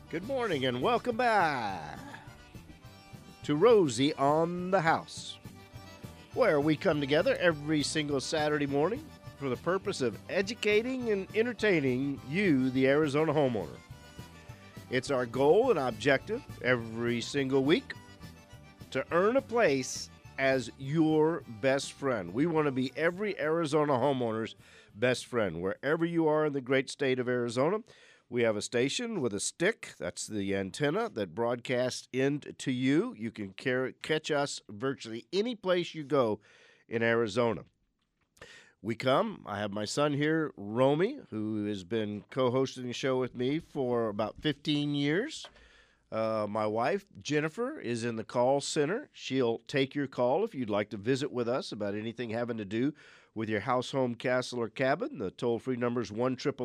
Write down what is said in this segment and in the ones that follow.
Good morning and welcome back to Rosie on the House, where we come together every single Saturday morning for the purpose of educating and entertaining you, the Arizona homeowner. It's our goal and objective every single week to earn a place as your best friend. We want to be every Arizona homeowner's best friend. Wherever you are in the great state of Arizona, we have a station with a stick. That's the antenna that broadcasts into you. You can catch us virtually any place you go in Arizona. I have my son here, Romy, who has been co-hosting the show with me for about 15 years. My wife, Jennifer, is in the call center. She'll take your call if you'd like to visit with us about anything having to do with your house, home, castle, or cabin. The toll-free number is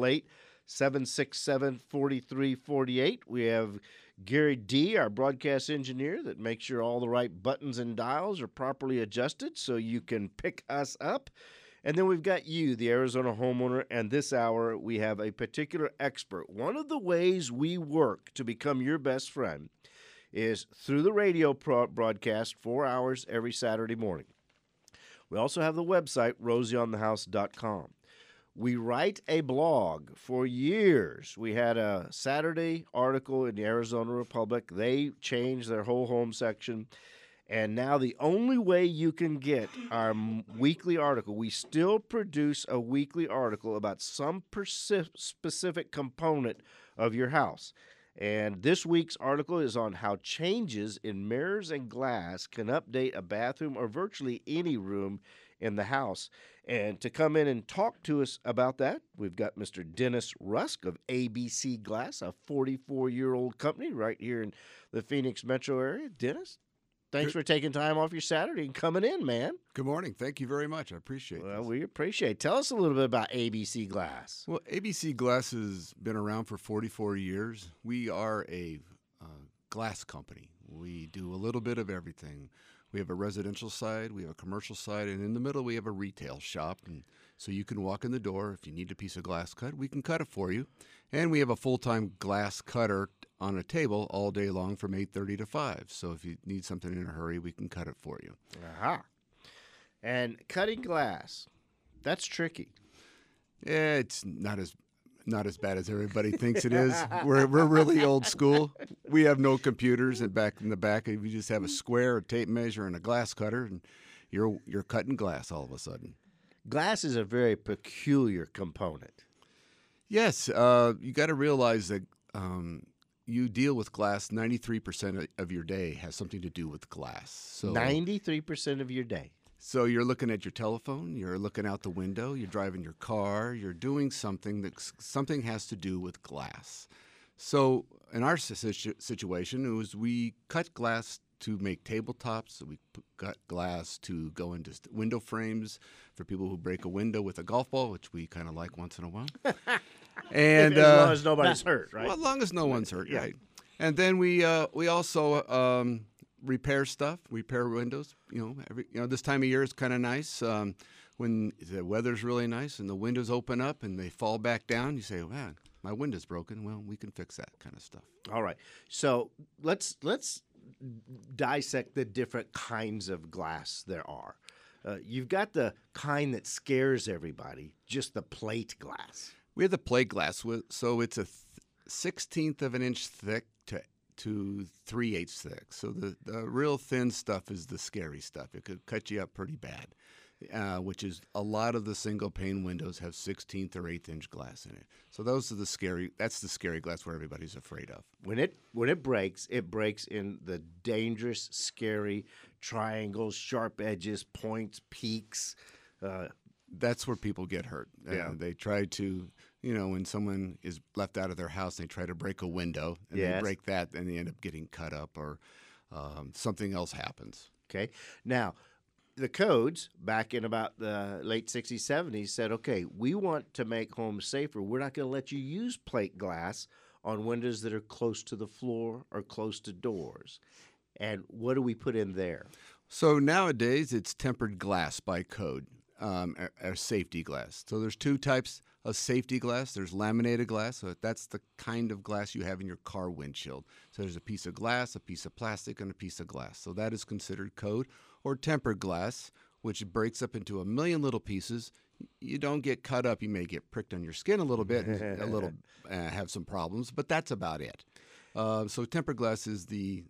1-888-767-4348. We have Gary D., our broadcast engineer, that makes sure all the right buttons and dials are properly adjusted so you can pick us up. And then we've got you, the Arizona homeowner, and this hour we have a particular expert. One of the ways we work to become your best friend is through the radio broadcast, 4 hours every Saturday morning. We also have the website, rosieonthehouse.com. We write a blog for years. We had a Saturday article in the Arizona Republic. They changed their whole home section. And now the only way you can get our weekly article, we still produce a weekly article about some specific component of your house. And this week's article is on how changes in mirrors and glass can update a bathroom or virtually any room in the house. And to come in and talk to us about that, we've got Mr. Dennis Rusk of ABC Glass, a 44-year-old company right here in the Phoenix metro area. Dennis, thanks for taking time off your Saturday and coming in, man. Good morning. Thank you very much. I appreciate it. Well, we appreciate it. Tell us a little bit about ABC Glass. Well, ABC Glass has been around for 44 years. We are a glass company. We do a little bit of everything. We have a residential side, we have a commercial side, and in the middle we have a retail shop. And so you can walk in the door. If you need a piece of glass cut, we can cut it for you. And we have a full-time glass cutter on a table all day long from 8:30 to 5. So if you need something in a hurry, we can cut it for you. Aha. And cutting glass, that's tricky. Yeah, it's not as bad as everybody thinks it is. We're really old school. We have no computers, and back in the back, we just have a square, a tape measure, and a glass cutter, and you're cutting glass all of a sudden. Glass is a very peculiar component. Yes, you got to realize that you deal with glass. 93% of your day has something to do with glass. So 93% of your day. So you're looking at your telephone, you're looking out the window, you're driving your car, you're doing something something has to do with glass. So in our situation, it was we cut glass to make tabletops. We cut glass to go into window frames for people who break a window with a golf ball, which we kind of like once in a while. And as long as nobody's hurt, right? Well, as long as no one's hurt, Yeah. right? And then we also repair stuff, repair windows. This time of year is kind of nice when the weather's really nice and the windows open up and they fall back down. You say, "Man, my window's broken." Well, we can fix that kind of stuff. All right. So let's dissect the different kinds of glass there are. You've got the kind that scares everybody, just the plate glass. We have the plate glass, so it's a 1/16 of an inch thick to 3/8 thick. So the real thin stuff is the scary stuff. It could cut you up pretty bad, which is a lot of the single pane windows have 1/16 or 1/8 inch glass in it. So those are that's the scary glass where everybody's afraid of. When it breaks in the dangerous, scary triangles, sharp edges, points, peaks. That's where people get hurt. Yeah. They try to, when someone is left out of their house, they try to break a window, and they break that, and they end up getting cut up, or something else happens. Okay. Now, the codes back in about the late 60s, 70s said, okay, we want to make homes safer. We're not going to let you use plate glass on windows that are close to the floor or close to doors. And what do we put in there? So nowadays, it's tempered glass by code. Or safety glass. So there's two types. a safety glass. There's laminated glass. So that's the kind of glass you have in your car windshield. So there's a piece of glass, a piece of plastic, and a piece of glass. So that is considered code. Or tempered glass, which breaks up into a million little pieces. You don't get cut up. You may get pricked on your skin a little bit, and have some problems, but that's about it. So tempered glass is the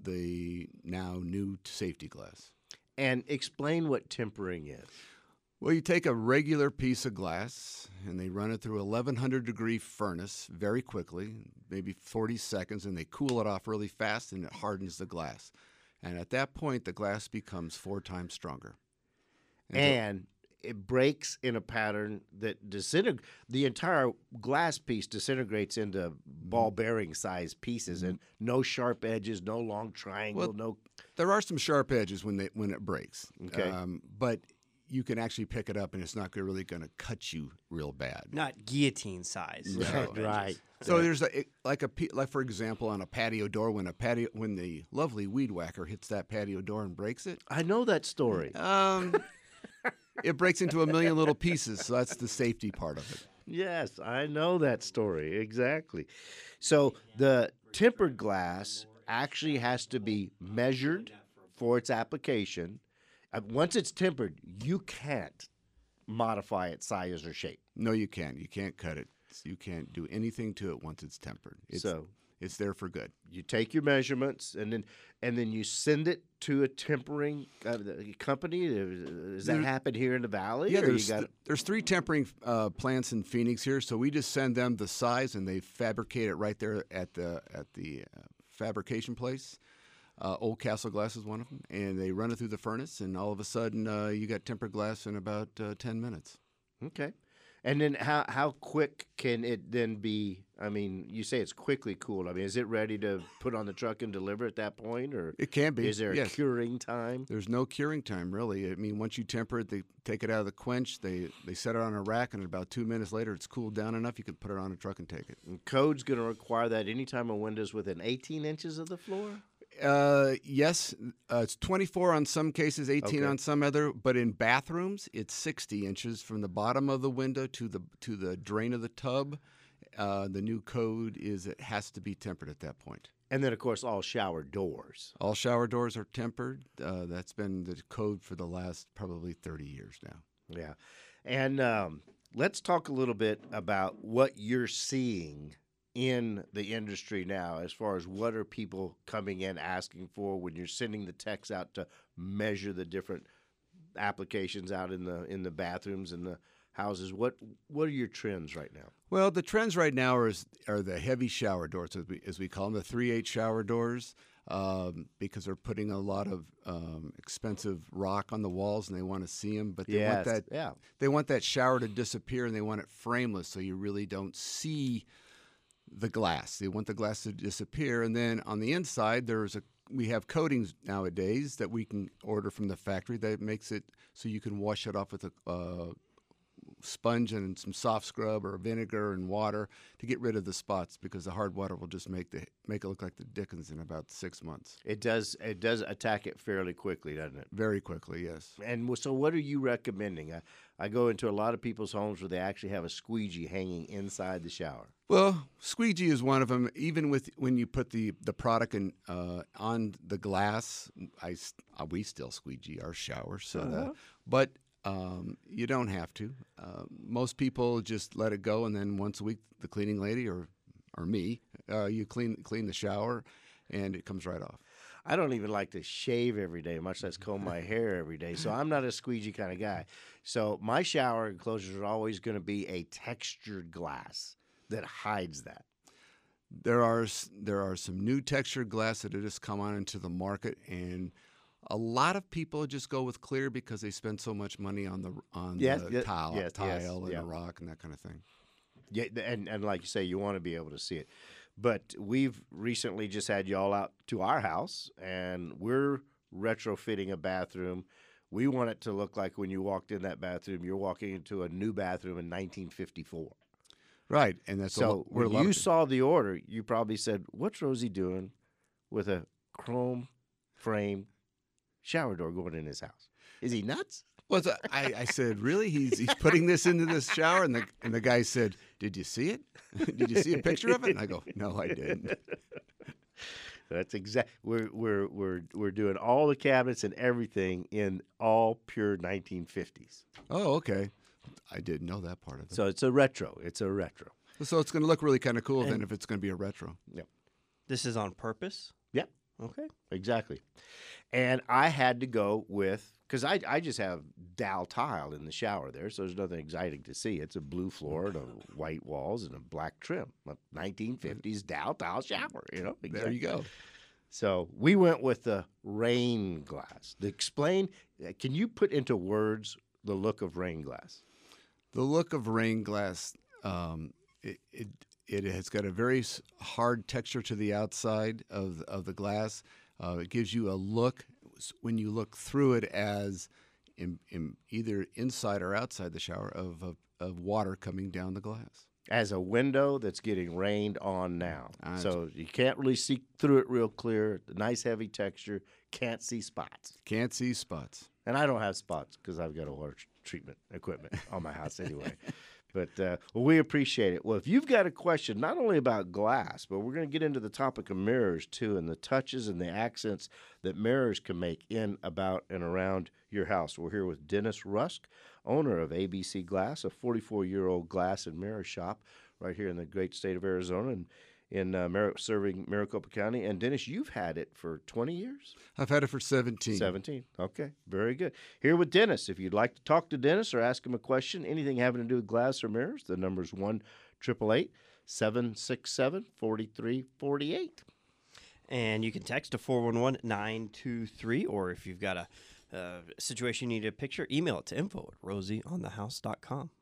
now new safety glass. And explain what tempering is. Well, you take a regular piece of glass and they run it through a 1100-degree furnace very quickly, maybe 40 seconds, and they cool it off really fast and it hardens the glass. And at that point, the glass becomes 4 times stronger. And it breaks in a pattern that the entire glass piece disintegrates into ball bearing size pieces, and no sharp edges, no long triangle, no. There are some sharp edges when it breaks. Okay. But you can actually pick it up, and it's not really going to cut you real bad. Not guillotine size. No. Right. So there's like for example, on a patio door, when the lovely weed whacker hits that patio door and breaks it. I know that story. It breaks into a million little pieces, so that's the safety part of it. Yes, I know that story exactly. So the tempered glass actually has to be measured for its application. Once it's tempered, you can't modify its size or shape. No, you can't. You can't cut it. You can't do anything to it once it's tempered. It's there for good. You take your measurements and then you send it to a tempering company. Does that happen here in the valley? Yeah, there's 3 tempering plants in Phoenix here, so we just send them the size and they fabricate it right there at the fabrication place. Old Castle Glass is one of them, and they run it through the furnace, and all of a sudden you got tempered glass in about 10 minutes. Okay. And then how quick can it then be? I mean, you say it's quickly cooled. I mean, is it ready to put on the truck and deliver at that point? Or it can be. Is there a curing time? There's no curing time, really. I mean, once you temper it, they take it out of the quench, they set it on a rack, and about 2 minutes later, it's cooled down enough, you can put it on a truck and take it. And code's going to require that anytime a window's within 18 inches of the floor? Yes, it's 24 on some cases, 18 on some other. But in bathrooms, it's 60 inches from the bottom of the window to the drain of the tub. The new code is it has to be tempered at that point. And then, of course, all shower doors. All shower doors are tempered. That's been the code for the last probably 30 years now. Yeah, and let's talk a little bit about what you're seeing in the industry now, as far as what are people coming in asking for when you're sending the techs out to measure the different applications out in the bathrooms and the houses. What are your trends right now? Well, the trends right now are the heavy shower doors, as we call them, the 3/8 shower doors, because they're putting a lot of expensive rock on the walls and they want to see them, but they want that shower to disappear and they want it frameless, so you really don't see the glass. They want the glass to disappear, and then on the inside we have coatings nowadays that we can order from the factory that makes it so you can wash it off with a sponge and some soft scrub or vinegar and water to get rid of the spots, because the hard water will just make it look like the dickens in about 6 months. It does attack it fairly quickly, doesn't it? Very quickly, yes. And so what are you recommending? I go into a lot of people's homes where they actually have a squeegee hanging inside the shower. Well, squeegee is one of them. Even when you put the product on the glass, we still squeegee our shower. So but you don't have to. Most people just let it go, and then once a week, the cleaning lady or me, you clean the shower, and it comes right off. I don't even like to shave every day, much less comb my hair every day. So I'm not a squeegee kind of guy. So my shower enclosures are always going to be a textured glass that hides that. There are some new textured glass that have just come on into the market, and a lot of people just go with clear because they spend so much money on the tile and the rock and that kind of thing. Yeah, and like you say, you want to be able to see it. But we've recently just had y'all out to our house, and we're retrofitting a bathroom. We want it to look like when you walked in that bathroom, you're walking into a new bathroom in 1954. Right, and that's so when you saw the order, you probably said, "What's Rosie doing with a chrome frame shower door going in his house? Is he nuts?" Well, I said, really? He's putting this into this shower, and the guy said, "Did you see it? Did you see a picture of it?" And I go, "No, I didn't." That's exact. We're doing all the cabinets and everything in all pure 1950s. Oh, okay. I didn't know that part of it. So it's a retro. It's a retro. So it's going to look really kind of cool then if it's going to be a retro. This is on purpose? Yeah. Okay. Exactly. And I had to go with, because I just have Dow tile in the shower there, so there's nothing exciting to see. It's a blue floor and white walls and a black trim. A 1950s Dow tile shower, There you go. So we went with the rain glass. Explain, can you put into words the look of rain glass? The look of rain glass, it has got a very hard texture to the outside of the glass. It gives you a look when you look through it as in either inside or outside the shower of water coming down the glass. As a window that's getting rained on now. So you can't really see through it real clear. Nice heavy texture. Can't see spots. Can't see spots. And I don't have spots because I've got a water treatment equipment on my house anyway. But well, we appreciate it. Well, if you've got a question, not only about glass, but we're going to get into the topic of mirrors too, and the touches and the accents that mirrors can make in, about, and around your house. We're here with Dennis Rusk, owner of ABC Glass, a 44-year-old glass and mirror shop right here in the great state of Arizona, and serving Maricopa County. And Dennis, you've had it for 20 years? I've had it for 17. 17. Okay, very good. Here with Dennis. If you'd like to talk to Dennis or ask him a question, anything having to do with glass or mirrors, the number's 1-888-767-4348. And you can text to 411-923, or if you've got a situation you need a picture, email it to info@rosieonthehouse.com.